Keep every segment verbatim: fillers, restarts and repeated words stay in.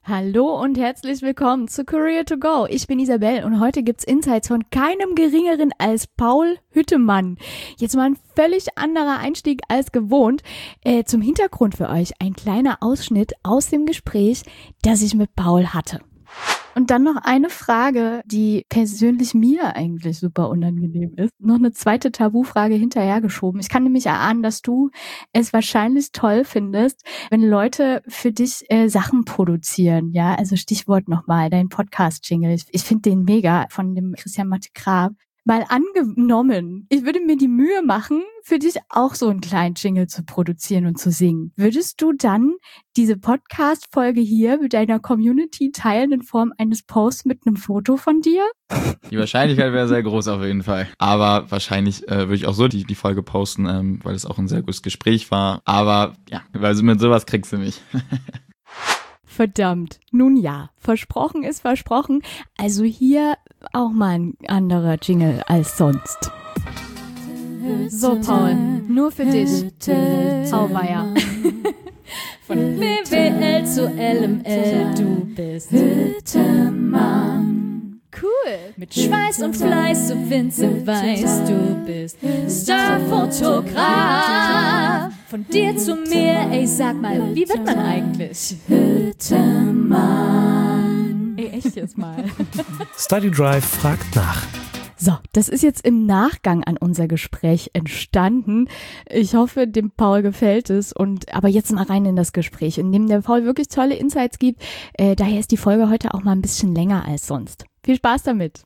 Hallo und herzlich willkommen zu Career to Go. Ich bin Isabel und heute gibt's Insights von keinem geringeren als Paul Hüttemann. Jetzt mal ein völlig anderer Einstieg als gewohnt. Äh, zum Hintergrund für euch ein kleiner Ausschnitt aus dem Gespräch, das ich mit Paul hatte. Und dann noch eine Frage, die persönlich mir eigentlich super unangenehm ist. Noch eine zweite Tabufrage hinterhergeschoben. Ich kann nämlich erahnen, dass du es wahrscheinlich toll findest, wenn Leute für dich äh, Sachen produzieren. Ja, also Stichwort nochmal, dein Podcast-Jingle. Ich, ich finde den mega von dem Christian Mathe-Grab. Mal angenommen, ich würde mir die Mühe machen, für dich auch so einen kleinen Jingle zu produzieren und zu singen. Würdest du dann diese Podcast-Folge hier mit deiner Community teilen in Form eines Posts mit einem Foto von dir? Die Wahrscheinlichkeit wäre sehr groß auf jeden Fall. Aber wahrscheinlich äh, würde ich auch so die, die Folge posten, ähm, weil es auch ein sehr gutes Gespräch war. Aber ja, also mit sowas kriegst du mich. Verdammt. Nun ja, versprochen ist versprochen. Also hier auch mal ein anderer Jingle als sonst. So, Paul, nur für dich. Auweia. Von B W L zu L M L, du bist Hüttemann. Cool. Mit Schweiß und Fleiß, so Vincent Weiss, du bist Starfotograf. Von dir zu mir, ey, sag mal, wie wird man eigentlich Hüttemann? Ey, echt jetzt mal. Study Drive fragt nach. So, das ist jetzt im Nachgang an unser Gespräch entstanden. Ich hoffe, dem Paul gefällt es. Und aber jetzt mal rein in das Gespräch, in dem der Paul wirklich tolle Insights gibt. Äh, daher ist die Folge heute auch mal ein bisschen länger als sonst. Viel Spaß damit.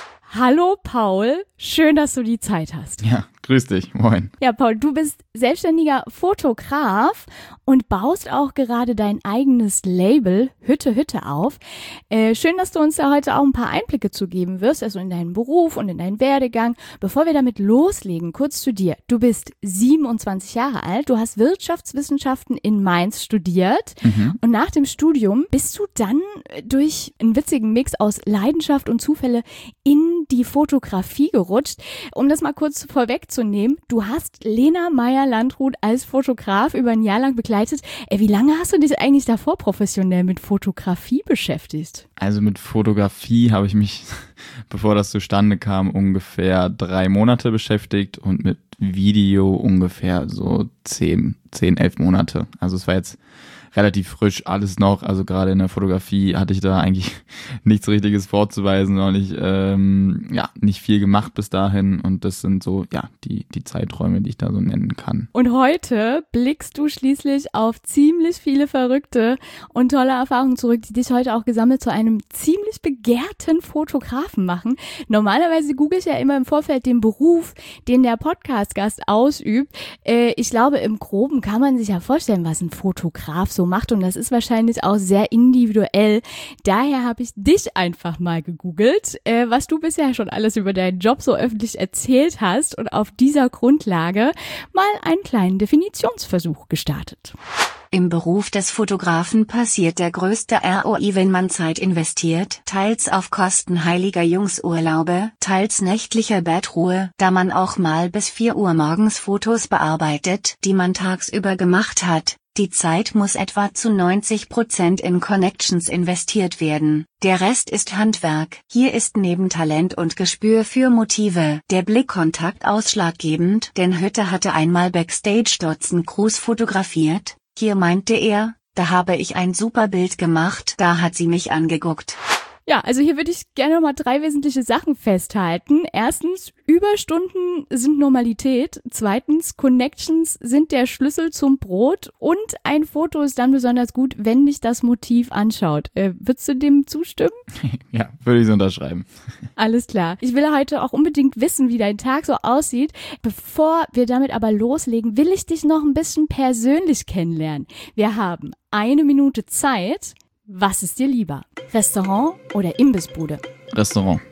Hallo Paul, schön, dass du die Zeit hast. Ja, grüß dich, moin. Ja, Paul, du bist selbstständiger Fotograf und baust auch gerade dein eigenes Label Hütte Hütte auf. Äh, schön, dass du uns da heute auch ein paar Einblicke zu geben wirst, also in deinen Beruf und in deinen Werdegang. Bevor wir damit loslegen, kurz zu dir. Du bist siebenundzwanzig Jahre alt, du hast Wirtschaftswissenschaften in Mainz studiert mhm. und nach dem Studium bist du dann durch einen witzigen Mix aus Leidenschaft und Zufälle in die Fotografie gerutscht. Um das mal kurz vorwegzunehmen, du hast Lena Meyer-Landrut als Fotograf über ein Jahr lang begleitet. Ey, wie lange hast du dich eigentlich davor professionell mit Fotografie beschäftigt? Also mit Fotografie habe ich mich, bevor das zustande kam, ungefähr drei Monate beschäftigt und mit Video ungefähr so zehn, zehn, elf Monate. Also es war jetzt relativ frisch alles noch, also gerade in der Fotografie hatte ich da eigentlich nichts Richtiges vorzuweisen, weil ich ähm, ja nicht viel gemacht bis dahin und das sind so ja die die Zeiträume, die ich da so nennen kann. Und heute blickst du schließlich auf ziemlich viele verrückte und tolle Erfahrungen zurück, die dich heute auch gesammelt zu einem ziemlich begehrten Fotografen machen. Normalerweise google ich ja immer im Vorfeld den Beruf, den der Podcast-Gast ausübt. Äh, ich glaube, im Groben kann man sich ja vorstellen, was ein Fotograf so macht und das ist wahrscheinlich auch sehr individuell. Daher habe ich dich einfach mal gegoogelt, äh, was du bisher schon alles über deinen Job so öffentlich erzählt hast und auf dieser Grundlage mal einen kleinen Definitionsversuch gestartet. Im Beruf des Fotografen passiert der größte R O I, wenn man Zeit investiert, teils auf Kosten heiliger Jungsurlaube, teils nächtlicher Bettruhe, da man auch mal bis vier Uhr morgens Fotos bearbeitet, die man tagsüber gemacht hat. Die Zeit muss etwa zu neunzig Prozent in Connections investiert werden, der Rest ist Handwerk. Hier ist neben Talent und Gespür für Motive der Blickkontakt ausschlaggebend, denn Hütte hatte einmal Backstage Dotzen Cruz fotografiert, hier meinte er, da habe ich ein super Bild gemacht, da hat sie mich angeguckt. Ja, also hier würde ich gerne mal drei wesentliche Sachen festhalten. Erstens, Überstunden sind Normalität. Zweitens, Connections sind der Schlüssel zum Brot. Und ein Foto ist dann besonders gut, wenn dich das Motiv anschaut. Äh, würdest du dem zustimmen? Ja, würde ich so unterschreiben. Alles klar. Ich will heute auch unbedingt wissen, wie dein Tag so aussieht. Bevor wir damit aber loslegen, will ich dich noch ein bisschen persönlich kennenlernen. Wir haben eine Minute Zeit. Was ist dir lieber? Restaurant oder Imbissbude? Restaurant.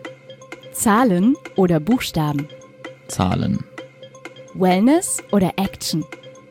Zahlen oder Buchstaben? Zahlen. Wellness oder Action?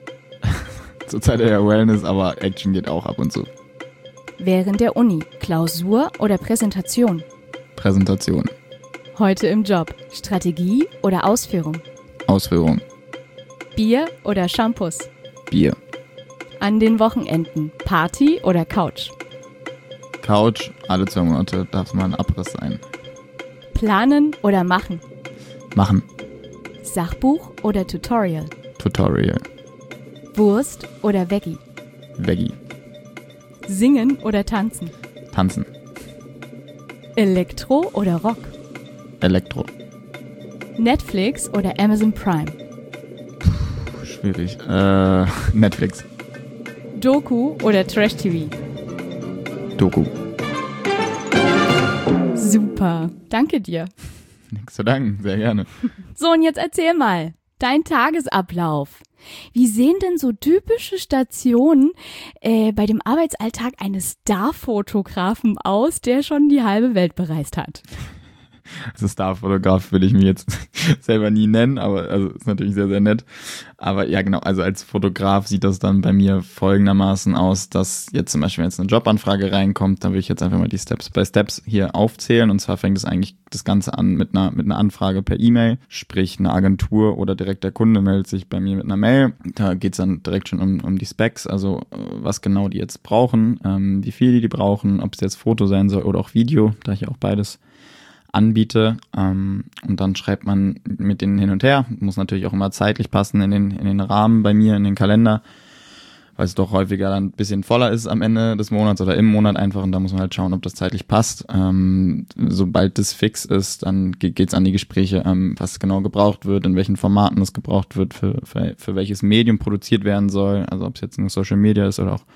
Zurzeit eher Wellness, aber Action geht auch ab und zu. Während der Uni, Klausur oder Präsentation? Präsentation. Heute im Job, Strategie oder Ausführung? Ausführung. Bier oder Shampoos? Bier. An den Wochenenden, Party oder Couch? Couch. Alle zwei Monate darf es mal ein Abriss sein. Planen oder machen? Machen. Sachbuch oder Tutorial? Tutorial. Wurst oder Veggie? Veggie. Singen oder tanzen? Tanzen. Elektro oder Rock? Elektro. Netflix oder Amazon Prime? Puh, schwierig. Äh, Netflix. Doku oder Trash-T V? Doku. Super. Danke dir. Nichts zu danken, sehr gerne. So, und jetzt erzähl mal, dein Tagesablauf. Wie sehen denn so typische Stationen äh, bei dem Arbeitsalltag eines Starfotografen aus, der schon die halbe Welt bereist hat? Also Starfotograf will ich mich jetzt selber nie nennen, aber also ist natürlich sehr, sehr nett. Aber ja, genau, also als Fotograf sieht das dann bei mir folgendermaßen aus, dass jetzt zum Beispiel, wenn jetzt eine Jobanfrage reinkommt, dann will ich jetzt einfach mal die Steps by Steps hier aufzählen. Und zwar fängt es eigentlich das Ganze an mit einer, mit einer Anfrage per E-Mail, sprich eine Agentur oder direkt der Kunde meldet sich bei mir mit einer Mail. Da geht es dann direkt schon um, um die Specs, also was genau die jetzt brauchen, ähm, wie viel die, die brauchen, ob es jetzt Foto sein soll oder auch Video, da ich auch beides anbiete, ähm, und dann schreibt man mit denen hin und her, muss natürlich auch immer zeitlich passen in den, in den Rahmen bei mir, in den Kalender, weil es doch häufiger dann ein bisschen voller ist am Ende des Monats oder im Monat einfach, und da muss man halt schauen, ob das zeitlich passt. Ähm, sobald das fix ist, dann geht es an die Gespräche, ähm, was genau gebraucht wird, in welchen Formaten es gebraucht wird, für, für, für welches Medium produziert werden soll, also ob es jetzt nur Social Media ist oder auch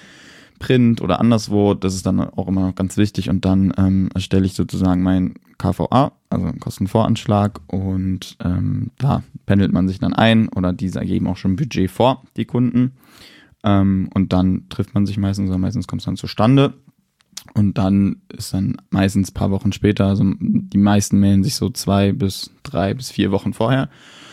Print oder anderswo, das ist dann auch immer noch ganz wichtig, und dann ähm, erstelle ich sozusagen mein K V A, also einen Kostenvoranschlag, und ähm, da pendelt man sich dann ein oder diese geben auch schon ein Budget vor, die Kunden, ähm, und dann trifft man sich meistens, oder meistens kommt es dann zustande, und dann ist dann meistens ein paar Wochen später, also die meisten melden sich so zwei bis drei bis vier Wochen vorher,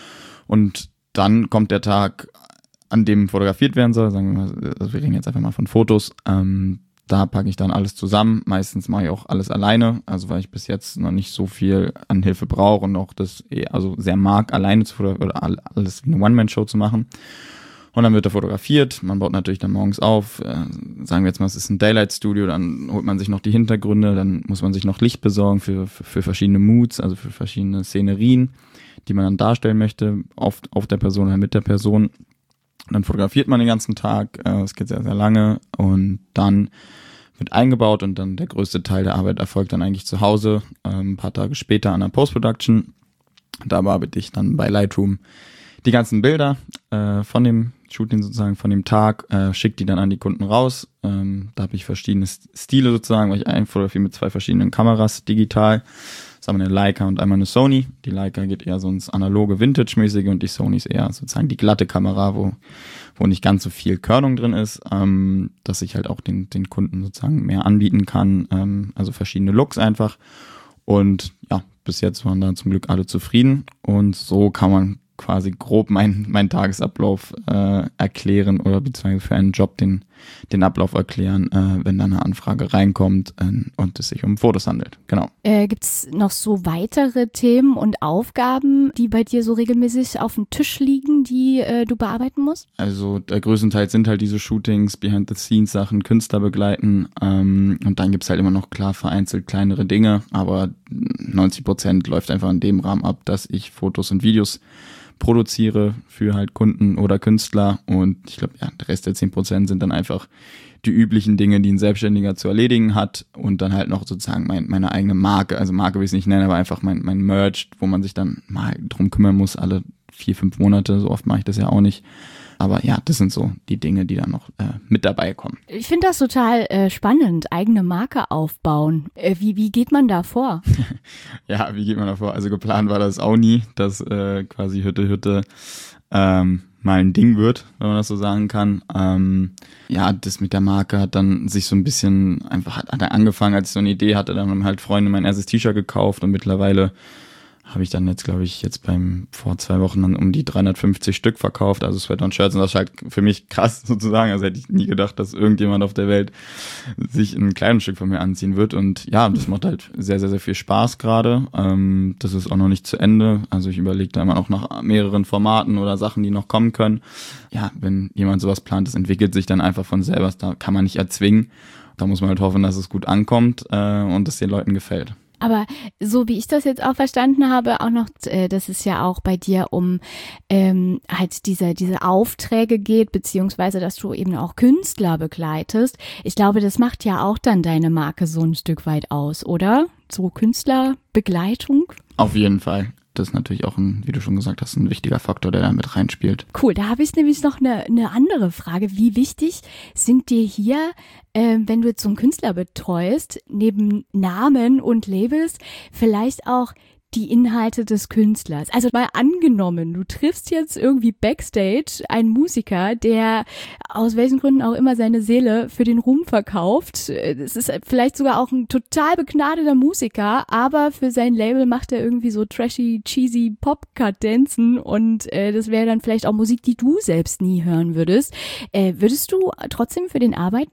und dann kommt der Tag, an dem fotografiert werden soll, sagen wir mal, also wir reden jetzt einfach mal von Fotos, ähm, da packe ich dann alles zusammen, meistens mache ich auch alles alleine, also weil ich bis jetzt noch nicht so viel an Hilfe brauche und auch das eher, also sehr mag, alleine zu fotografieren oder alles wie eine One-Man-Show zu machen. Und dann wird er fotografiert, man baut natürlich dann morgens auf, äh, sagen wir jetzt mal, es ist ein Daylight-Studio, dann holt man sich noch die Hintergründe, dann muss man sich noch Licht besorgen für, für, für verschiedene Moods, also für verschiedene Szenerien, die man dann darstellen möchte, auf, auf der Person oder mit der Person. Und dann fotografiert man den ganzen Tag, es äh, geht sehr, sehr lange, und dann wird eingebaut, und dann der größte Teil der Arbeit erfolgt dann eigentlich zu Hause, äh, ein paar Tage später an der Post-Production. Da bearbeite ich dann bei Lightroom die ganzen Bilder äh, von dem Shooting sozusagen, von dem Tag, äh, schicke die dann an die Kunden raus. Ähm, da habe ich verschiedene Stile sozusagen, weil ich einfotografiere mit zwei verschiedenen Kameras digital. Das haben wir eine Leica und einmal eine Sony. Die Leica geht eher so ins analoge, Vintage-mäßige, und die Sony ist eher sozusagen die glatte Kamera, wo wo nicht ganz so viel Körnung drin ist, ähm, dass ich halt auch den den Kunden sozusagen mehr anbieten kann, ähm, also verschiedene Looks einfach. Und ja, bis jetzt waren da zum Glück alle zufrieden, und so kann man quasi grob meinen mein Tagesablauf äh, erklären oder beziehungsweise für einen Job den den Ablauf erklären, äh, wenn da eine Anfrage reinkommt äh, und es sich um Fotos handelt. Genau. Äh, gibt es noch so weitere Themen und Aufgaben, die bei dir so regelmäßig auf dem Tisch liegen, die äh, du bearbeiten musst? Also der größtenteils sind halt diese Shootings, Behind-the-Scenes-Sachen, Künstler begleiten, ähm, und dann gibt's halt immer noch klar vereinzelt kleinere Dinge, aber neunzig Prozent läuft einfach in dem Rahmen ab, dass ich Fotos und Videos produziere für halt Kunden oder Künstler, und ich glaube, ja, der Rest der zehn Prozent sind dann einfach die üblichen Dinge, die ein Selbstständiger zu erledigen hat, und dann halt noch sozusagen mein, meine eigene Marke, also Marke will ich es nicht nennen, aber einfach mein, mein Merch, wo man sich dann mal drum kümmern muss, alle vier, fünf Monate, so oft mache ich das ja auch nicht. Aber ja, das sind so die Dinge, die dann noch äh, mit dabei kommen. Ich finde das total äh, spannend, eigene Marke aufbauen. Äh, wie, wie geht man da vor? Ja, wie geht man da vor? Also geplant war das auch nie, dass äh, quasi Hütte Hütte ähm, mal ein Ding wird, wenn man das so sagen kann. Ähm, ja, das mit der Marke hat dann sich so ein bisschen einfach, hat, hat er angefangen, als ich so eine Idee hatte, dann haben halt Freunde mein erstes T-Shirt gekauft, und mittlerweile habe ich dann jetzt, glaube ich, jetzt beim vor zwei Wochen dann um die dreihundertfünfzig Stück verkauft, also Sweater und Shirts, und das ist halt für mich krass sozusagen, also hätte ich nie gedacht, dass irgendjemand auf der Welt sich ein Kleidungsstück von mir anziehen wird, und ja, das macht halt sehr, sehr, sehr viel Spaß gerade, ähm, das ist auch noch nicht zu Ende, also ich überlege da immer noch nach mehreren Formaten oder Sachen, die noch kommen können. Ja, wenn jemand sowas plant, das entwickelt sich dann einfach von selber, da kann man nicht erzwingen. Da muss man halt hoffen, dass es gut ankommt äh, und es den Leuten gefällt. Aber so wie ich das jetzt auch verstanden habe, auch noch, äh, dass es ja auch bei dir um ähm, halt diese diese Aufträge geht, beziehungsweise dass du eben auch Künstler begleitest. Ich glaube, das macht ja auch dann deine Marke so ein Stück weit aus, oder? So Künstlerbegleitung? Auf jeden Fall. Das ist natürlich auch, ein, wie du schon gesagt hast, ein wichtiger Faktor, der da mit reinspielt. Cool, da habe ich nämlich noch eine, eine andere Frage. Wie wichtig sind dir hier, äh, wenn du jetzt so einen Künstler betreust, neben Namen und Labels, vielleicht auch die Inhalte des Künstlers? Also mal angenommen, du triffst jetzt irgendwie Backstage einen Musiker, der aus welchen Gründen auch immer seine Seele für den Ruhm verkauft. Es ist vielleicht sogar auch ein total begnadeter Musiker, aber für sein Label macht er irgendwie so trashy, cheesy Pop-Kadenzen und äh, das wäre dann vielleicht auch Musik, die du selbst nie hören würdest. Äh, würdest du trotzdem für den arbeiten?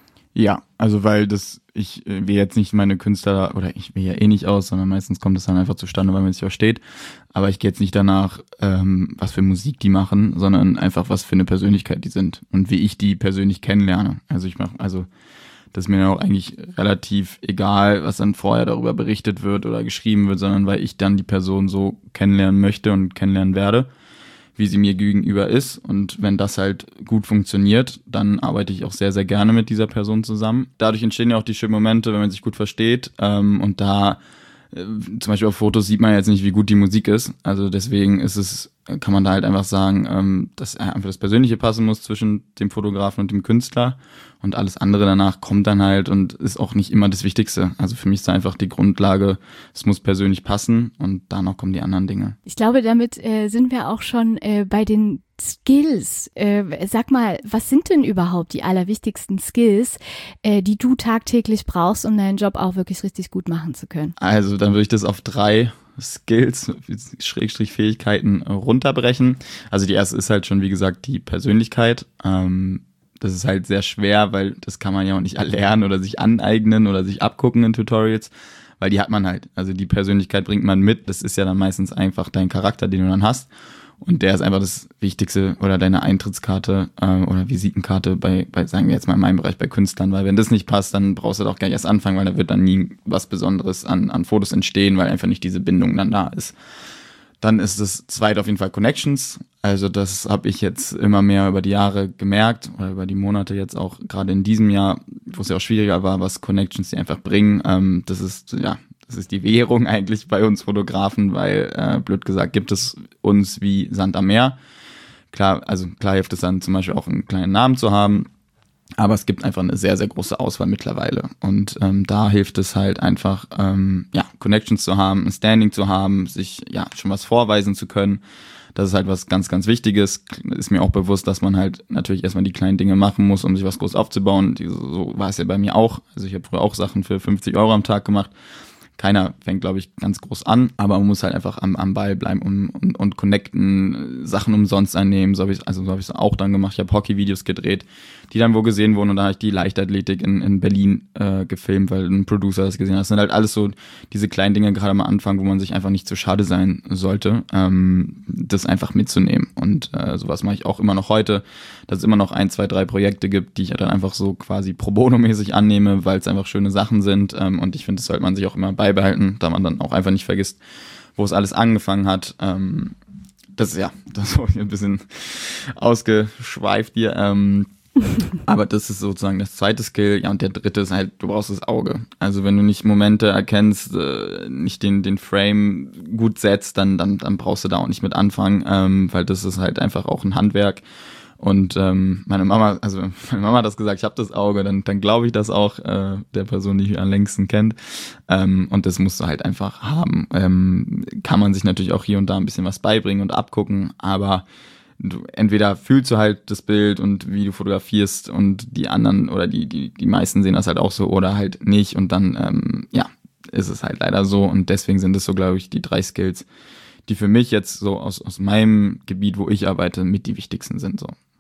Ja, also weil das, ich will jetzt nicht meine Künstler, oder ich will ja eh nicht aus, sondern meistens kommt das dann einfach zustande, weil man sich versteht. Aber ich gehe jetzt nicht danach, ähm, was für Musik die machen, sondern einfach, was für eine Persönlichkeit die sind und wie ich die persönlich kennenlerne. Also ich mache, also das ist mir auch eigentlich relativ egal, was dann vorher darüber berichtet wird oder geschrieben wird, sondern weil ich dann die Person so kennenlernen möchte und kennenlernen werde, wie sie mir gegenüber ist. Und wenn das halt gut funktioniert, dann arbeite ich auch sehr, sehr gerne mit dieser Person zusammen. Dadurch entstehen ja auch die schönen Momente, wenn man sich gut versteht. Ähm, und da, äh, zum Beispiel auf Fotos sieht man jetzt nicht, wie gut die Musik ist. Also deswegen ist es, kann man da halt einfach sagen, ähm, dass einfach das Persönliche passen muss zwischen dem Fotografen und dem Künstler. Und alles andere danach kommt dann halt und ist auch nicht immer das Wichtigste. Also für mich ist da einfach die Grundlage, es muss persönlich passen und danach kommen die anderen Dinge. Ich glaube, damit äh, sind wir auch schon äh, bei den Skills. Äh, sag mal, was sind denn überhaupt die allerwichtigsten Skills, äh, die du tagtäglich brauchst, um deinen Job auch wirklich richtig gut machen zu können? Also dann würde ich das auf drei Skills, Schrägstrich Fähigkeiten runterbrechen. Also die erste ist halt schon, wie gesagt, die Persönlichkeit. Ähm, das ist halt sehr schwer, weil das kann man ja auch nicht erlernen oder sich aneignen oder sich abgucken in Tutorials, weil die hat man halt. Also die Persönlichkeit bringt man mit. Das ist ja dann meistens einfach dein Charakter, den du dann hast. Und der ist einfach das Wichtigste oder deine Eintrittskarte äh, oder Visitenkarte bei, bei, sagen wir jetzt mal in meinem Bereich, bei Künstlern. Weil wenn das nicht passt, dann brauchst du doch gar nicht erst anfangen, weil da wird dann nie was Besonderes an, an Fotos entstehen, weil einfach nicht diese Bindung dann da ist. Dann ist das zweite auf jeden Fall Connections. Also das habe ich jetzt immer mehr über die Jahre gemerkt oder über die Monate jetzt auch gerade in diesem Jahr, wo es ja auch schwieriger war, was Connections die einfach bringen. Ähm, das ist, ja, das ist die Währung eigentlich bei uns Fotografen, weil, äh, blöd gesagt, gibt es uns wie Sand am Meer. Klar, also klar hilft es dann zum Beispiel auch einen kleinen Namen zu haben, aber es gibt einfach eine sehr, sehr große Auswahl mittlerweile. Und ähm, da hilft es halt einfach, ähm, ja, Connections zu haben, ein Standing zu haben, sich ja schon was vorweisen zu können. Das ist halt was ganz, ganz Wichtiges. Ist mir auch bewusst, dass man halt natürlich erstmal die kleinen Dinge machen muss, um sich was groß aufzubauen. So war es ja bei mir auch. Also ich habe früher auch Sachen für fünfzig Euro am Tag gemacht. Keiner fängt, glaube ich, ganz groß an, aber man muss halt einfach am, am Ball bleiben und, und, und connecten, Sachen umsonst annehmen. So hab ich, also so habe ich es auch dann gemacht. Ich habe Hockey-Videos gedreht, die dann wo gesehen wurden und dann habe ich die Leichtathletik in, in Berlin äh, gefilmt, weil ein Producer das gesehen hat. Das sind halt alles so diese kleinen Dinge gerade am Anfang, wo man sich einfach nicht zu schade sein sollte, ähm, das einfach mitzunehmen. Und äh, sowas mache ich auch immer noch heute, dass es immer noch ein, zwei, drei Projekte gibt, die ich dann einfach so quasi pro bono-mäßig annehme, weil es einfach schöne Sachen sind. Ähm, und ich finde, das sollte man sich auch immer bei beibehalten, da man dann auch einfach nicht vergisst, wo es alles angefangen hat. Ähm, das ja, das war ein bisschen ausgeschweift hier. Ähm, aber das ist sozusagen das zweite Skill. Ja, und der dritte ist halt, du brauchst das Auge. Also wenn du nicht Momente erkennst, äh, nicht den den Frame gut setzt, dann dann dann brauchst du da auch nicht mit anfangen, ähm, weil das ist halt einfach auch ein Handwerk. Und ähm, meine Mama, also meine Mama hat das gesagt, ich habe das Auge, dann dann glaube ich das auch äh, der Person, die ich am längsten kennt. Ähm, und das musst du halt einfach haben. Ähm, kann man sich natürlich auch hier und da ein bisschen was beibringen und abgucken, aber du, entweder fühlst du halt das Bild und wie du fotografierst und die anderen oder die die die meisten sehen das halt auch so oder halt nicht und dann ähm, ja ist es halt leider so und deswegen sind es so, glaube ich, die drei Skills, die für mich jetzt so aus aus meinem Gebiet, wo ich arbeite, mit die wichtigsten sind so.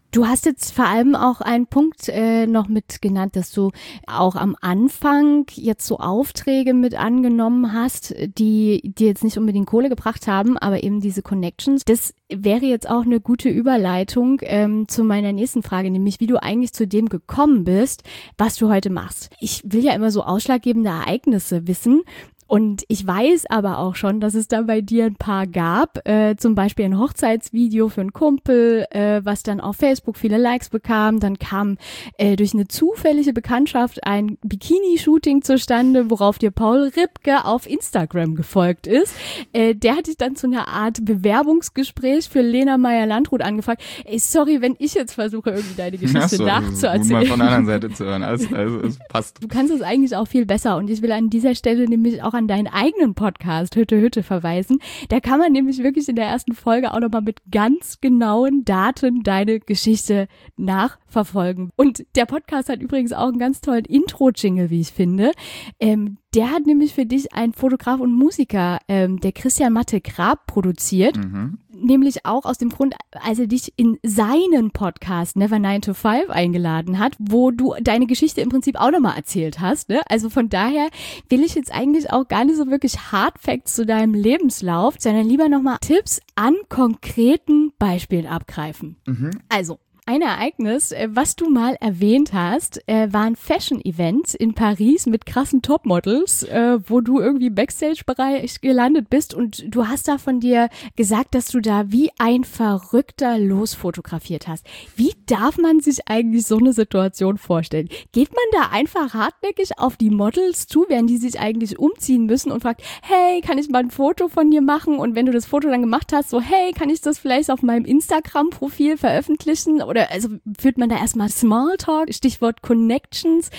Du hast jetzt vor allem auch einen Punkt äh, noch mit genannt, dass du auch am Anfang jetzt so Aufträge mit angenommen hast, die dir jetzt nicht unbedingt Kohle gebracht haben, aber eben diese Connections. Das wäre jetzt auch eine gute Überleitung ähm, zu meiner nächsten Frage, nämlich wie du eigentlich zu dem gekommen bist, was du heute machst. Ich will ja immer so ausschlaggebende Ereignisse wissen. Und ich weiß aber auch schon, dass es da bei dir ein paar gab, äh, zum Beispiel ein Hochzeitsvideo für einen Kumpel, äh, was dann auf Facebook viele Likes bekam. Dann kam äh, durch eine zufällige Bekanntschaft ein Bikini-Shooting zustande, worauf dir Paul Ripke auf Instagram gefolgt ist. Äh, der hat dich dann zu einer Art Bewerbungsgespräch für Lena Meyer-Landrut angefragt. Ey, sorry, wenn ich jetzt versuche, irgendwie deine Geschichte so, nachzuerzählen. Gut mal von der anderen Seite zu hören. Also, also es passt. Du kannst es eigentlich auch viel besser und ich will an dieser Stelle nämlich auch an deinen eigenen Podcast Hütte Hütte verweisen. Da kann man nämlich wirklich in der ersten Folge auch nochmal mit ganz genauen Daten deine Geschichte nachverfolgen. Und der Podcast hat übrigens auch einen ganz tollen Intro-Jingle, wie ich finde. Ähm, der hat nämlich für dich einen Fotograf und Musiker, ähm, der Christian Matte Grab, produziert. Mhm. Nämlich auch aus dem Grund, als er dich in seinen Podcast Never nine to five eingeladen hat, wo du deine Geschichte im Prinzip auch nochmal erzählt hast. Ne? Also von daher will ich jetzt eigentlich auch gar nicht so wirklich Hard Facts zu deinem Lebenslauf, sondern lieber nochmal Tipps an konkreten Beispielen abgreifen. Mhm. Also, ein Ereignis, was du mal erwähnt hast, war ein Fashion-Event in Paris mit krassen Topmodels, wo du irgendwie im Backstage-Bereich gelandet bist und du hast da von dir gesagt, dass du da wie ein Verrückter losfotografiert hast. Wie darf man sich eigentlich so eine Situation vorstellen? Geht man da einfach hartnäckig auf die Models zu, während die sich eigentlich umziehen müssen und fragt, hey, kann ich mal ein Foto von dir machen? Und wenn du das Foto dann gemacht hast, so, hey, kann ich das vielleicht auf meinem Instagram-Profil veröffentlichen? Oder also führt man da erstmal Smalltalk, Stichwort Connections.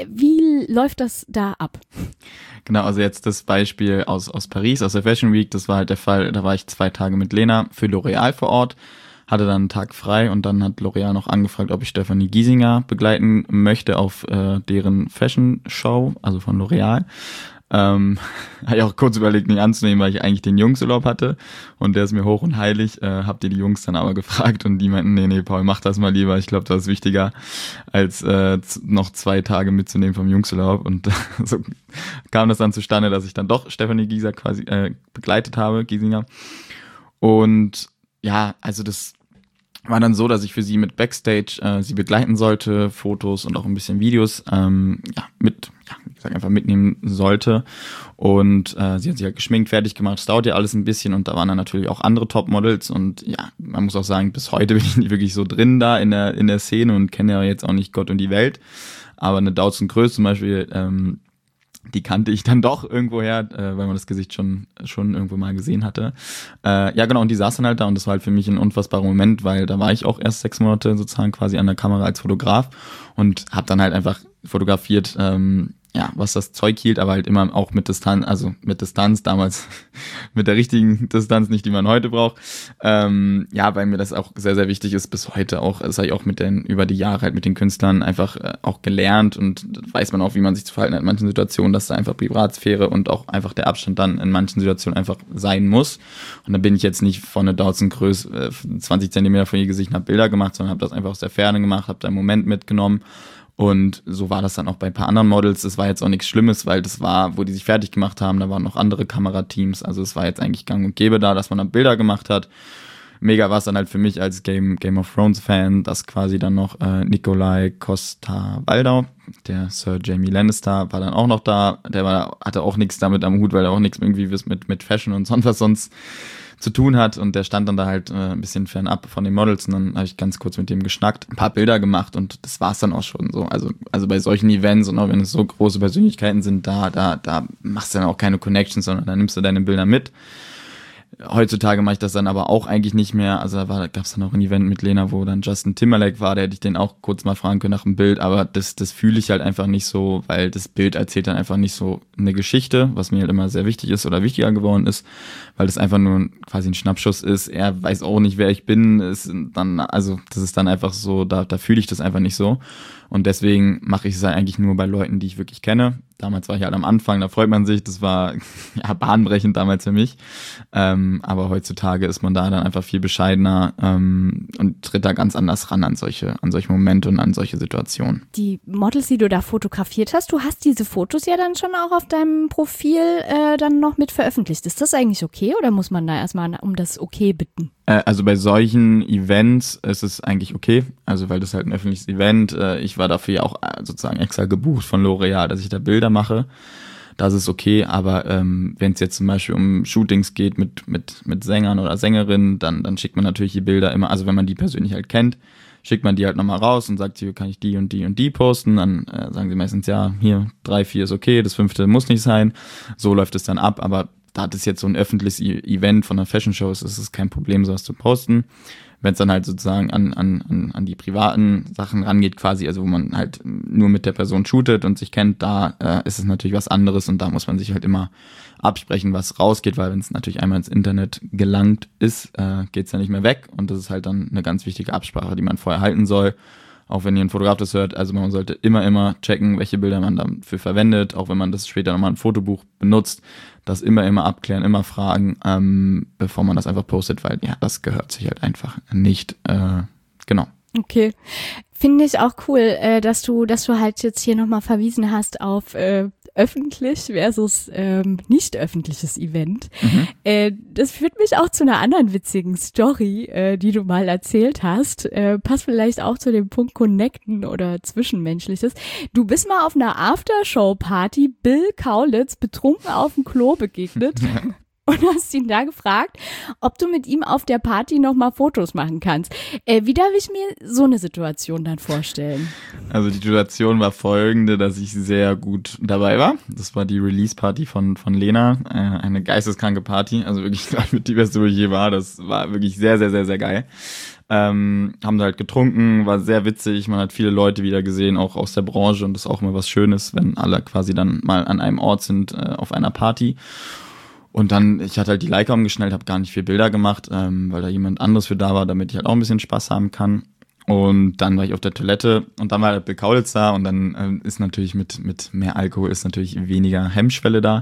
Wie läuft das da ab? Genau, also jetzt das Beispiel aus, aus Paris, aus der Fashion Week, das war halt der Fall, da war ich zwei Tage mit Lena für L'Oreal vor Ort, hatte dann einen Tag frei und dann hat L'Oreal noch angefragt, ob ich Stefanie Giesinger begleiten möchte auf äh, deren Fashion Show, also von L'Oreal. Ähm, habe ich auch kurz überlegt, nicht anzunehmen, weil ich eigentlich den Jungsurlaub hatte und der ist mir hoch und heilig. Äh, habt ihr die Jungs dann aber gefragt und die meinten, nee, nee, Paul, mach das mal lieber. Ich glaube, das ist wichtiger, als äh, z- noch zwei Tage mitzunehmen vom Jungsurlaub. Und so kam das dann zustande, dass ich dann doch Stefanie Giesinger quasi äh, begleitet habe, Giesinger. Und ja, also das war dann so, dass ich für sie mit Backstage äh, sie begleiten sollte, Fotos und auch ein bisschen Videos ähm, ja, mit, ja, wie gesagt, einfach mitnehmen sollte. Und äh, sie hat sich halt geschminkt, fertig gemacht, es dauert ja alles ein bisschen und da waren dann natürlich auch andere Topmodels und ja, man muss auch sagen, bis heute bin ich nicht wirklich so drin da in der in der Szene und kenne ja jetzt auch nicht Gott und die Welt. Aber eine Dautzen Größ zum Beispiel, ähm, die kannte ich dann doch irgendwoher, äh, weil man das Gesicht schon schon irgendwo mal gesehen hatte. Äh, ja genau, und die saß dann halt da und das war halt für mich ein unfassbarer Moment, weil da war ich auch erst sechs Monate sozusagen quasi an der Kamera als Fotograf und habe dann halt einfach fotografiert, ähm, ja, was das Zeug hielt, aber halt immer auch mit Distanz, also mit Distanz damals, mit der richtigen Distanz, nicht die man heute braucht. Ähm, ja, weil mir das auch sehr, sehr wichtig ist, bis heute auch, das habe ich auch mit den, über die Jahre halt mit den Künstlern einfach äh, auch gelernt und weiß man auch, wie man sich zu verhalten hat in manchen Situationen, dass da einfach Privatsphäre und auch einfach der Abstand dann in manchen Situationen einfach sein muss. Und dann bin ich jetzt nicht von einer Dauzengröße äh, zwanzig Zentimeter von ihr Gesicht nach Bilder gemacht, sondern habe das einfach aus der Ferne gemacht, habe da einen Moment mitgenommen. Und so war das dann auch bei ein paar anderen Models. Das war jetzt auch nichts Schlimmes, weil das war, wo die sich fertig gemacht haben, da waren noch andere Kamerateams. Also es war jetzt eigentlich gang und gäbe da, dass man dann Bilder gemacht hat. Mega war es dann halt für mich als Game, Game of Thrones Fan, dass quasi dann noch äh, Nikolai Costa-Waldau, der Sir Jaime Lannister, war dann auch noch da. Der war, hatte auch nichts damit am Hut, weil er auch nichts irgendwie mit, mit Fashion und sonst was sonst zu tun hat und der stand dann da halt äh, ein bisschen fernab von den Models und dann habe ich ganz kurz mit dem geschnackt, ein paar Bilder gemacht und das war's dann auch schon so. Also also bei solchen Events und auch wenn es so große Persönlichkeiten sind, da da da machst du dann auch keine Connections, sondern da nimmst du deine Bilder mit. Heutzutage mache ich das dann aber auch eigentlich nicht mehr. Also da war, gab es dann auch ein Event mit Lena, wo dann Justin Timberlake war, da hätte ich den auch kurz mal fragen können nach dem Bild, aber das das fühle ich halt einfach nicht so, weil das Bild erzählt dann einfach nicht so eine Geschichte, was mir halt immer sehr wichtig ist oder wichtiger geworden ist, weil das einfach nur quasi ein Schnappschuss ist. Er weiß auch nicht, wer ich bin, ist dann, also das ist dann einfach so, da da fühle ich das einfach nicht so und deswegen mache ich es halt eigentlich nur bei Leuten, die ich wirklich kenne. damals war ich halt am Anfang, da freut man sich, das war ja bahnbrechend damals für mich. Ähm, aber heutzutage ist man da dann einfach viel bescheidener ähm, und tritt da ganz anders ran an solche, an solche Momente und an solche Situationen. Die Models, die du da fotografiert hast, du hast diese Fotos ja dann schon auch auf deinem Profil äh, dann noch mit veröffentlicht. Ist das eigentlich okay oder muss man da erstmal um das Okay bitten? Äh, also bei solchen Events ist es eigentlich okay, also weil das halt ein öffentliches Event, äh, ich war dafür ja auch äh, sozusagen extra gebucht von L'Oreal, dass ich da Bilder mache. Das ist okay, aber ähm, wenn es jetzt zum Beispiel um Shootings geht mit mit mit Sängern oder Sängerinnen, dann dann schickt man natürlich die Bilder immer, also wenn man die persönlich halt kennt, schickt man die halt nochmal raus und sagt, hier kann ich die und die und die posten, dann äh, sagen sie meistens, ja, hier drei, vier ist okay, das fünfte muss nicht sein, so läuft es dann ab, aber da das jetzt so ein öffentliches Event von einer Fashion Show ist, ist es kein Problem, sowas zu posten. Wenn es dann halt sozusagen an, an, an die privaten Sachen rangeht quasi, also wo man halt nur mit der Person shootet und sich kennt, da äh, ist es natürlich was anderes und da muss man sich halt immer absprechen, was rausgeht, weil wenn es natürlich einmal ins Internet gelangt ist, äh, geht es ja nicht mehr weg und das ist halt dann eine ganz wichtige Absprache, die man vorher halten soll. Auch wenn ihr ein Fotograf das hört, also man sollte immer, immer checken, welche Bilder man dafür verwendet, auch wenn man das später nochmal ein Fotobuch benutzt, das immer, immer abklären, immer fragen, ähm, bevor man das einfach postet, weil ja, das gehört sich halt einfach nicht, äh, genau. Okay. Finde ich auch cool, äh, dass du, dass du halt jetzt hier nochmal verwiesen hast auf äh, öffentlich versus ähm, nicht öffentliches Event. Mhm. Äh, das führt mich auch zu einer anderen witzigen Story, äh, die du mal erzählt hast. Äh, passt vielleicht auch zu dem Punkt Connecten oder Zwischenmenschliches. Du bist mal auf einer Aftershow-Party Bill Kaulitz betrunken auf dem Klo begegnet. Ja. Und hast ihn da gefragt, ob du mit ihm auf der Party nochmal Fotos machen kannst. Äh, wie darf ich mir so eine Situation dann vorstellen? Also die Situation war folgende, dass ich sehr gut dabei war. Das war die Release-Party von von Lena, äh, eine geisteskranke Party. Also wirklich, glaube ich, mit die beste, wo ich je war. Das war wirklich sehr, sehr, sehr, sehr geil. Ähm, haben da halt getrunken, war sehr witzig. Man hat viele Leute wieder gesehen, auch aus der Branche. Und das ist auch immer was Schönes, wenn alle quasi dann mal an einem Ort sind, äh, auf einer Party. Und dann, ich hatte halt die Leica umgeschnellt, habe gar nicht viel Bilder gemacht, ähm, weil da jemand anderes für da war, damit ich halt auch ein bisschen Spaß haben kann. Und dann war ich auf der Toilette und dann war der Bill Kaulitz da und dann ähm, ist natürlich mit mit mehr Alkohol ist natürlich weniger Hemmschwelle da.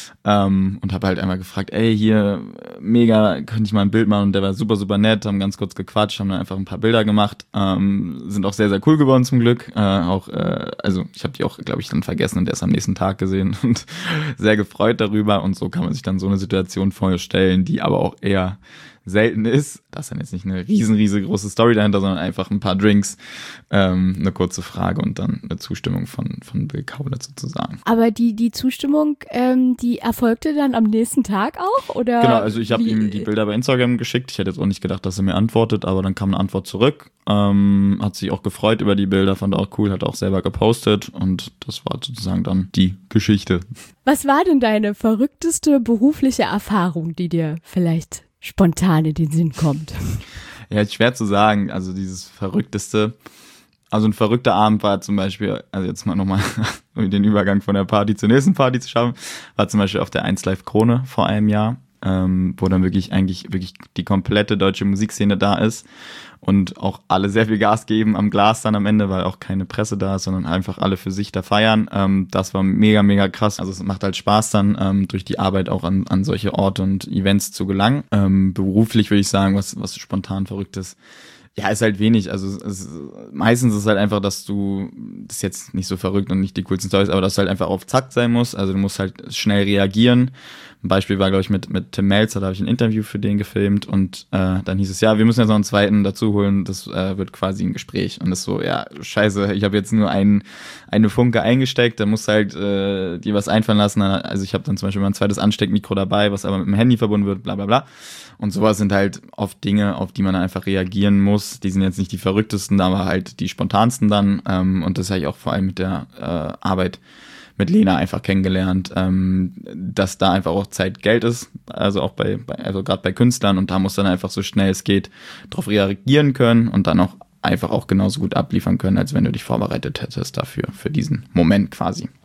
Ähm, und habe halt einmal gefragt, ey, hier, mega, könnte ich mal ein Bild machen? Und der war super, super nett, haben ganz kurz gequatscht, haben dann einfach ein paar Bilder gemacht, ähm, sind auch sehr, sehr cool geworden zum Glück. Äh, auch, äh, also ich habe die auch, glaube ich, dann vergessen und erst am nächsten Tag gesehen und sehr gefreut darüber. Und so kann man sich dann so eine Situation vorstellen, die aber auch eher selten ist. Das ist dann jetzt nicht eine riesen, riesengroße Story dahinter, sondern einfach ein paar Drinks, ähm, eine kurze Frage und dann eine Zustimmung von von Bill Kaulitz sozusagen. Aber die die Zustimmung, ähm, die erfolgte dann am nächsten Tag auch, oder? Genau, also ich habe ihm die Bilder bei Instagram geschickt. Ich hätte jetzt auch nicht gedacht, dass er mir antwortet, aber dann kam eine Antwort zurück. Ähm, hat sich auch gefreut über die Bilder, fand auch cool, hat auch selber gepostet und das war sozusagen dann die Geschichte. Was war denn deine verrückteste berufliche Erfahrung, die dir vielleicht spontan in den Sinn kommt? Ja, ist schwer zu sagen. Also dieses Verrückteste, also ein verrückter Abend war zum Beispiel, also jetzt mal nochmal den Übergang von der Party zur nächsten Party zu schaffen, war zum Beispiel auf der eins Live Krone vor einem Jahr, ähm, wo dann wirklich eigentlich wirklich die komplette deutsche Musikszene da ist und auch alle sehr viel Gas geben am Glas dann am Ende, weil auch keine Presse da ist, sondern einfach alle für sich da feiern. Ähm, das war mega, mega krass. Also es macht halt Spaß dann, ähm, durch die Arbeit auch an, an solche Orte und Events zu gelangen. Ähm, beruflich würde ich sagen, was, was spontan Verrücktes. Ja, ist halt wenig. Also es, meistens ist es halt einfach, dass du, das ist jetzt nicht so verrückt und nicht die coolsten Storys, aber dass du halt einfach auf Zack sein musst. Also du musst halt schnell reagieren. Ein Beispiel war, glaube ich, mit mit Tim Melzer, da habe ich ein Interview für den gefilmt und äh, dann hieß es, ja, wir müssen jetzt noch einen zweiten dazu holen, das äh, wird quasi ein Gespräch. Und das ist so, ja, scheiße, ich habe jetzt nur einen, eine Funke eingesteckt, da musst du halt äh, dir was einfallen lassen. Also ich habe dann zum Beispiel mal ein zweites Ansteckmikro dabei, was aber mit dem Handy verbunden wird, bla bla bla. Und sowas sind halt oft Dinge, auf die man einfach reagieren muss. Die sind jetzt nicht die verrücktesten, aber halt die spontansten dann. Ähm, und das habe ich auch vor allem mit der äh, Arbeit mit Lena einfach kennengelernt, ähm, dass da einfach auch Zeit Geld ist, also auch bei, bei also gerade bei Künstlern, und da muss dann einfach so schnell es geht drauf reagieren können und dann auch einfach auch genauso gut abliefern können, als wenn du dich vorbereitet hättest dafür, für diesen Moment quasi.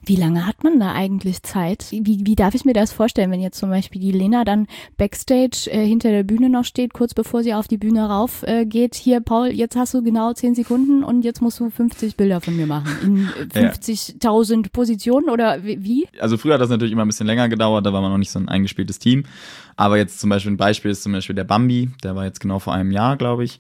Wie lange hat man da eigentlich Zeit? Wie, wie darf ich mir das vorstellen, wenn jetzt zum Beispiel die Lena dann Backstage äh, hinter der Bühne noch steht, kurz bevor sie auf die Bühne rauf äh, geht, hier Paul, jetzt hast du genau zehn Sekunden und jetzt musst du fünfzig Bilder von mir machen in fünfzigtausend Positionen oder wie? Also früher hat das natürlich immer ein bisschen länger gedauert, da war man noch nicht so ein eingespieltes Team, aber jetzt zum Beispiel ein Beispiel ist zum Beispiel der Bambi, der war jetzt genau vor einem Jahr, glaube ich.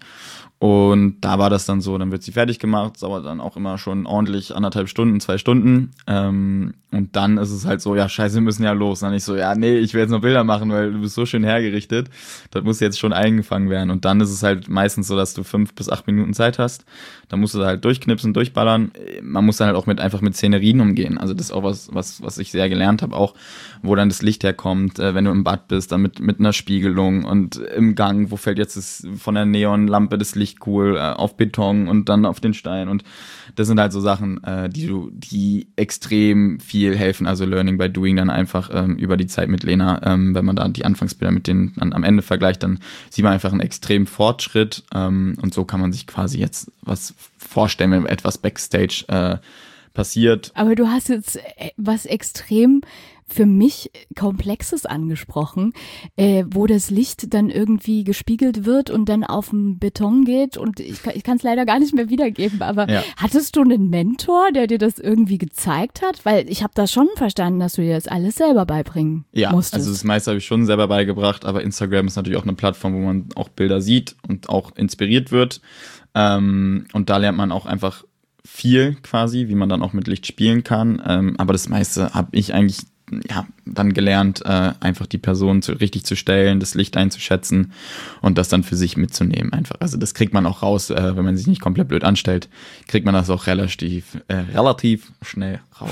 Und da war das dann so, dann wird sie fertig gemacht, das dauert dann auch immer schon ordentlich anderthalb Stunden, zwei Stunden. Ähm, und dann ist es halt so, ja scheiße, wir müssen ja los. Und dann ich so, ja nee, ich will jetzt noch Bilder machen, weil du bist so schön hergerichtet. Das muss jetzt schon eingefangen werden. Und dann ist es halt meistens so, dass du fünf bis acht Minuten Zeit hast. Da musst du da halt durchknipsen, durchballern. Man muss dann halt auch mit einfach mit Szenerien umgehen. Also das ist auch was, was, was ich sehr gelernt habe, auch wo dann das Licht herkommt, äh, wenn du im Bad bist, dann mit, mit einer Spiegelung und im Gang, wo fällt jetzt das, von der Neonlampe das Licht cool, äh, auf Beton und dann auf den Stein. Und das sind halt so Sachen, äh, die du, die extrem viel helfen. Also Learning by Doing dann einfach ähm, über die Zeit mit Lena. Ähm, wenn man da die Anfangsbilder mit denen dann am Ende vergleicht, dann sieht man einfach einen extremen Fortschritt. Ähm, und so kann man sich quasi jetzt was vorstellen, wenn etwas Backstage äh, passiert. Aber du hast jetzt was extrem für mich Komplexes angesprochen, äh, wo das Licht dann irgendwie gespiegelt wird und dann auf den Beton geht und ich, ich kann es leider gar nicht mehr wiedergeben, aber ja. Hattest du einen Mentor, der dir das irgendwie gezeigt hat? Weil ich habe das schon verstanden, dass du dir das alles selber beibringen ja, musstest. Ja, also das meiste habe ich schon selber beigebracht, aber Instagram ist natürlich auch eine Plattform, wo man auch Bilder sieht und auch inspiriert wird. Ähm, und da lernt man auch einfach viel quasi, wie man dann auch mit Licht spielen kann. Ähm, aber das meiste habe ich eigentlich ja dann gelernt, äh, einfach die Person zu, richtig zu stellen, das Licht einzuschätzen und das dann für sich mitzunehmen einfach. Also das kriegt man auch raus, äh, wenn man sich nicht komplett blöd anstellt, kriegt man das auch relativ, äh, relativ schnell raus.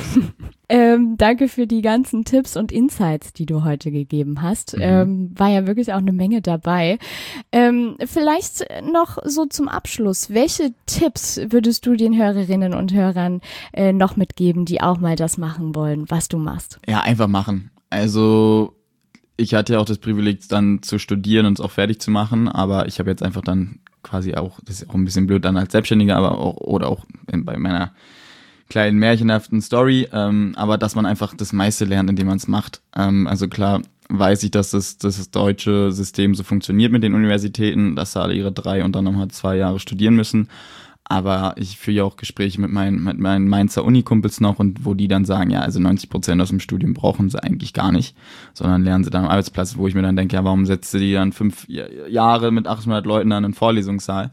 Ähm, danke für die ganzen Tipps und Insights, die du heute gegeben hast. Mhm. Ähm, war ja wirklich auch eine Menge dabei. Ähm, vielleicht noch so zum Abschluss. Welche Tipps würdest du den Hörerinnen und Hörern äh, noch mitgeben, die auch mal das machen wollen, was du machst? Ja, einfach machen. Also ich hatte ja auch das Privileg, dann zu studieren und es auch fertig zu machen, aber ich habe jetzt einfach dann quasi auch, das ist auch ein bisschen blöd dann als Selbstständiger, aber auch oder auch in, bei meiner kleinen märchenhaften Story, ähm, aber dass man einfach das meiste lernt, indem man es macht. Ähm, also klar weiß ich, dass das, dass das deutsche System so funktioniert mit den Universitäten, dass da alle ihre drei und dann nochmal zwei Jahre studieren müssen. Aber ich führe ja auch Gespräche mit meinen, mit meinen Mainzer Unikumpels noch und wo die dann sagen, ja, also neunzig Prozent aus dem Studium brauchen sie eigentlich gar nicht, sondern lernen sie dann am Arbeitsplatz, wo ich mir dann denke, ja, warum setzt du die dann fünf Jahre mit achthundert Leuten an einen Vorlesungssaal?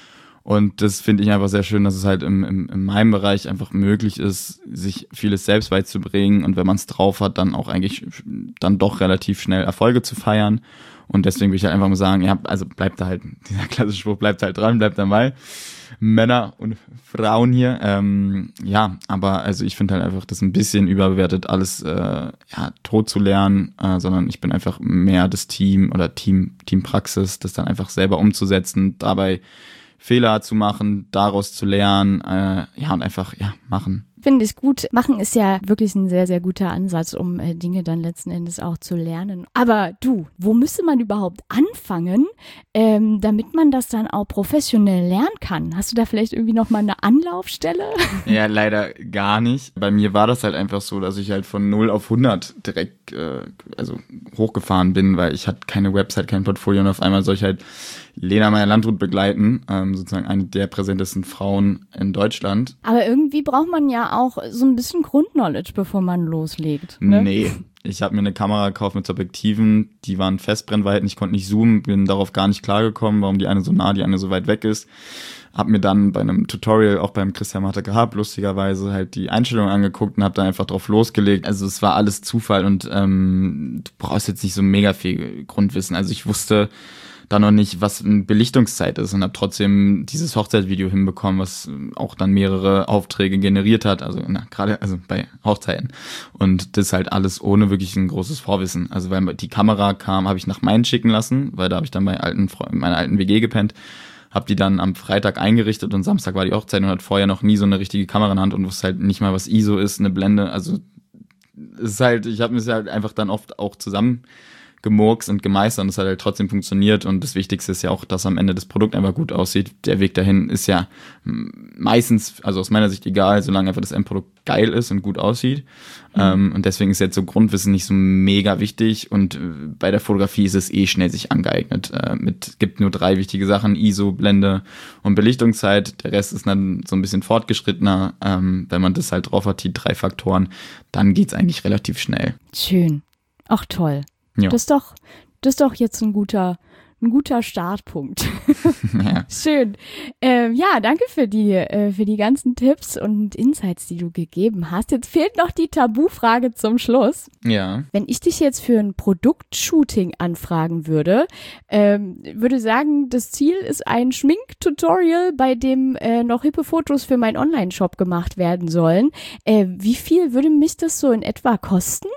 Und das finde ich einfach sehr schön, dass es halt im, im, in meinem Bereich einfach möglich ist, sich vieles selbst beizubringen und wenn man es drauf hat, dann auch eigentlich dann doch relativ schnell Erfolge zu feiern. Und deswegen will ich halt einfach mal sagen, ja, also bleibt da halt, dieser klassische Spruch, bleibt halt dran, bleibt dabei. Männer und Frauen hier. Ähm, ja, aber also ich finde halt einfach, das ein bisschen überbewertet, alles äh, ja, tot zu lernen, äh, sondern ich bin einfach mehr das Team oder Team, Teampraxis, das dann einfach selber umzusetzen, dabei Fehler zu machen, daraus zu lernen, äh, ja und einfach ja machen. Finde ich gut. Machen ist ja wirklich ein sehr, sehr guter Ansatz, um äh, Dinge dann letzten Endes auch zu lernen. Aber du, wo müsste man überhaupt anfangen, ähm, damit man das dann auch professionell lernen kann? Hast du da vielleicht irgendwie nochmal eine Anlaufstelle? Ja, leider gar nicht. Bei mir war das halt einfach so, dass ich halt von null auf hundert direkt äh, also hochgefahren bin, weil ich hatte keine Website, kein Portfolio und auf einmal soll ich halt Lena Meyer-Landrut begleiten, ähm, sozusagen eine der präsentesten Frauen in Deutschland. Aber irgendwie braucht man ja auch so ein bisschen Grundknowledge, bevor man loslegt. Ne? Nee, ich habe mir eine Kamera gekauft mit Objektiven, die waren Festbrennweiten, ich konnte nicht zoomen, bin darauf gar nicht klargekommen, warum die eine so nah, die eine so weit weg ist. Hab mir dann bei einem Tutorial, auch beim Christian Marta gehabt, lustigerweise halt die Einstellungen angeguckt und hab da einfach drauf losgelegt. Also es war alles Zufall und ähm, du brauchst jetzt nicht so mega viel Grundwissen. Also ich wusste da noch nicht, was eine Belichtungszeit ist und habe trotzdem dieses Hochzeitsvideo hinbekommen, was auch dann mehrere Aufträge generiert hat, also na, gerade also bei Hochzeiten und das halt alles ohne wirklich ein großes Vorwissen. Also weil die Kamera kam, habe ich nach Main schicken lassen, weil da habe ich dann bei alten in meiner alten W G gepennt, habe die dann am Freitag eingerichtet und Samstag war die Hochzeit und hatte vorher noch nie so eine richtige Kamera in der Hand und wusste halt nicht mal, was I S O ist, eine Blende, also es ist halt, ich habe mir es halt einfach dann oft auch zusammen gemurkst und gemeistert und es hat halt trotzdem funktioniert und das Wichtigste ist ja auch, dass am Ende das Produkt einfach gut aussieht. Der Weg dahin ist ja meistens, also aus meiner Sicht egal, solange einfach das Endprodukt geil ist und gut aussieht. Mhm. Ähm, und deswegen ist jetzt so Grundwissen nicht so mega wichtig und bei der Fotografie ist es eh schnell sich angeeignet. Äh, mit gibt nur drei wichtige Sachen, I S O, Blende und Belichtungszeit. Der Rest ist dann so ein bisschen fortgeschrittener. Ähm, wenn man das halt drauf hat, die drei Faktoren, dann geht's eigentlich relativ schnell. Schön. Ach toll. Ja. Das ist doch, das ist doch jetzt ein guter, ein guter Startpunkt. Ja. Schön. Ähm, ja, danke für die, äh, für die ganzen Tipps und Insights, die du gegeben hast. Jetzt fehlt noch die Tabufrage zum Schluss. Ja. Wenn ich dich jetzt für ein Produktshooting anfragen würde, ähm, würde sagen, das Ziel ist ein Schminktutorial, bei dem äh, noch hippe Fotos für meinen Online-Shop gemacht werden sollen. Äh, wie viel würde mich das so in etwa kosten?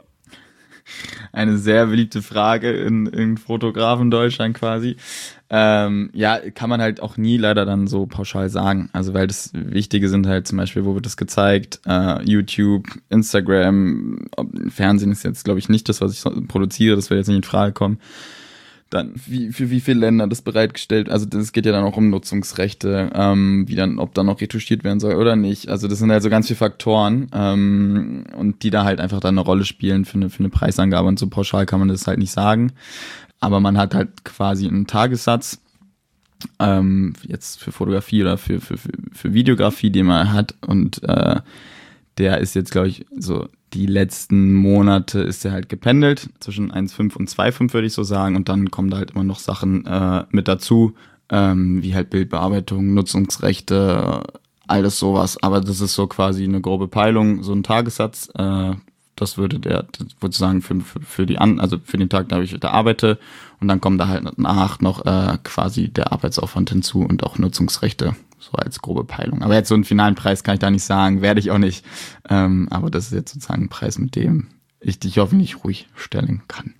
Eine sehr beliebte Frage in, in Fotografen Deutschland quasi. Ähm, ja, kann man halt auch nie leider dann so pauschal sagen. Also weil das Wichtige sind halt zum Beispiel, wo wird das gezeigt? Äh, YouTube, Instagram, Fernsehen ist jetzt glaube ich nicht das, was ich produziere, das wird jetzt nicht in Frage kommen. Dann, wie, für wie viele Länder das bereitgestellt, also das geht ja dann auch um Nutzungsrechte, ähm, wie dann, ob da noch retuschiert werden soll oder nicht. Also das sind halt so ganz viele Faktoren, ähm, und die da halt einfach dann eine Rolle spielen für eine, für eine Preisangabe und so pauschal kann man das halt nicht sagen. Aber man hat halt quasi einen Tagessatz, ähm, jetzt für Fotografie oder für, für, für, für Videografie, den man hat und, äh, der ist jetzt, glaube ich, so die letzten Monate ist der halt gependelt, zwischen eins Komma fünf und zwei Komma fünf würde ich so sagen und dann kommen da halt immer noch Sachen äh, mit dazu, ähm, wie halt Bildbearbeitung, Nutzungsrechte, alles sowas, aber das ist so quasi eine grobe Peilung, so ein Tagessatz, äh, das würde der sozusagen für, für, für die an, also für den Tag, da ich da arbeite und dann kommt da halt nach noch äh, quasi der Arbeitsaufwand hinzu und auch Nutzungsrechte. So als grobe Peilung. Aber jetzt so einen finalen Preis kann ich da nicht sagen, werde ich auch nicht. Ähm, aber das ist jetzt sozusagen ein Preis, mit dem ich dich hoffentlich ruhig stellen kann.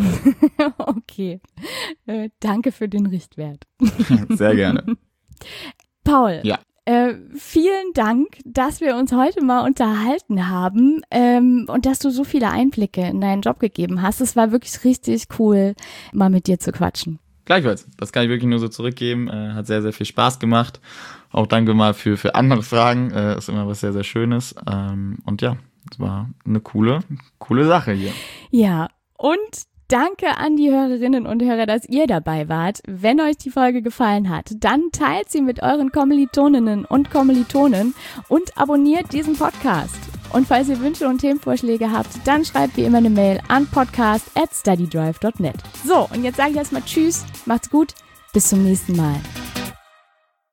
Okay. Äh, danke für den Richtwert. Sehr gerne. Paul. Ja. Äh, vielen Dank, dass wir uns heute mal unterhalten haben ähm, und dass du so viele Einblicke in deinen Job gegeben hast. Es war wirklich richtig cool, mal mit dir zu quatschen. Gleichfalls, das kann ich wirklich nur so zurückgeben. Äh, hat sehr, sehr viel Spaß gemacht. Auch danke mal für, für andere Fragen. Äh, ist immer was sehr, sehr Schönes. Ähm, und ja, es war eine coole, coole Sache hier. Ja, und danke an die Hörerinnen und Hörer, dass ihr dabei wart. Wenn euch die Folge gefallen hat, dann teilt sie mit euren Kommilitoninnen und Kommilitonen und abonniert diesen Podcast. Und falls ihr Wünsche und Themenvorschläge habt, dann schreibt wie immer eine Mail an podcast at studydrive dot net. So, und jetzt sage ich erstmal Tschüss, macht's gut, bis zum nächsten Mal.